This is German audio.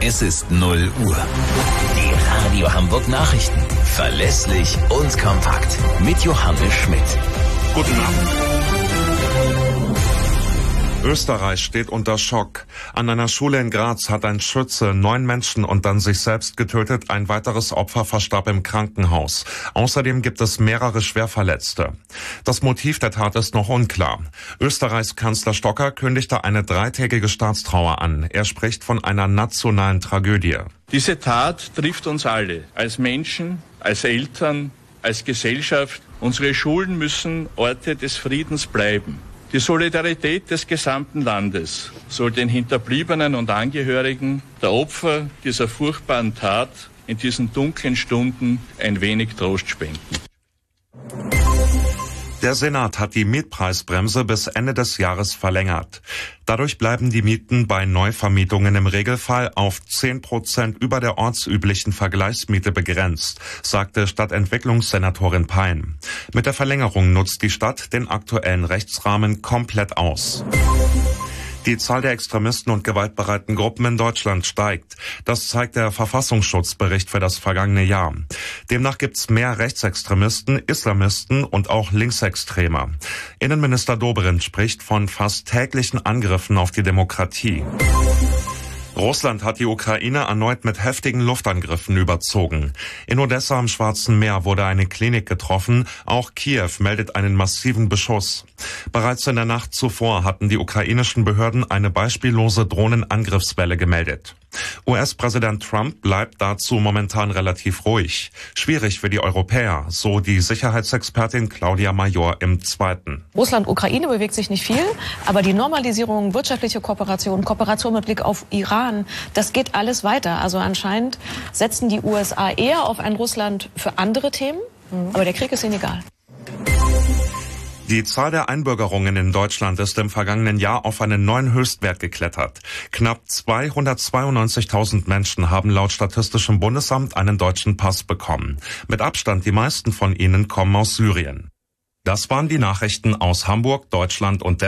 Es ist 0 Uhr. Die Radio Hamburg Nachrichten. Verlässlich und kompakt. Mit Johannes Schmidt. Guten Abend. Österreich steht unter Schock. An einer Schule in Graz hat ein Schütze 9 Menschen und dann sich selbst getötet. Ein weiteres Opfer verstarb im Krankenhaus. Außerdem gibt es mehrere Schwerverletzte. Das Motiv der Tat ist noch unklar. Österreichs Kanzler Stocker kündigte eine 3-tägige Staatstrauer an. Er spricht von einer nationalen Tragödie. Diese Tat trifft uns alle, als Menschen, als Eltern, als Gesellschaft. Unsere Schulen müssen Orte des Friedens bleiben. Die Solidarität des gesamten Landes soll den Hinterbliebenen und Angehörigen der Opfer dieser furchtbaren Tat in diesen dunklen Stunden ein wenig Trost spenden. Der Senat hat die Mietpreisbremse bis Ende des Jahres verlängert. Dadurch bleiben die Mieten bei Neuvermietungen im Regelfall auf 10% über der ortsüblichen Vergleichsmiete begrenzt, sagte Stadtentwicklungssenatorin Pein. Mit der Verlängerung nutzt die Stadt den aktuellen Rechtsrahmen komplett aus. Die Zahl der Extremisten und gewaltbereiten Gruppen in Deutschland steigt. Das zeigt der Verfassungsschutzbericht für das vergangene Jahr. Demnach gibt's mehr Rechtsextremisten, Islamisten und auch Linksextreme. Innenminister Dobrindt spricht von fast täglichen Angriffen auf die Demokratie. Russland hat die Ukraine erneut mit heftigen Luftangriffen überzogen. In Odessa am Schwarzen Meer wurde eine Klinik getroffen. Auch Kiew meldet einen massiven Beschuss. Bereits in der Nacht zuvor hatten die ukrainischen Behörden eine beispiellose Drohnenangriffswelle gemeldet. US-Präsident Trump bleibt dazu momentan relativ ruhig. Schwierig für die Europäer, so die Sicherheitsexpertin Claudia Major im Zweiten. Russland-Ukraine bewegt sich nicht viel, aber die Normalisierung, wirtschaftliche Kooperation, Kooperation mit Blick auf Iran, das geht alles weiter. Also anscheinend setzen die USA eher auf ein Russland für andere Themen, aber der Krieg ist ihnen egal. Die Zahl der Einbürgerungen in Deutschland ist im vergangenen Jahr auf einen neuen Höchstwert geklettert. Knapp 292.000 Menschen haben laut Statistischem Bundesamt einen deutschen Pass bekommen. Mit Abstand die meisten von ihnen kommen aus Syrien. Das waren die Nachrichten aus Hamburg, Deutschland und der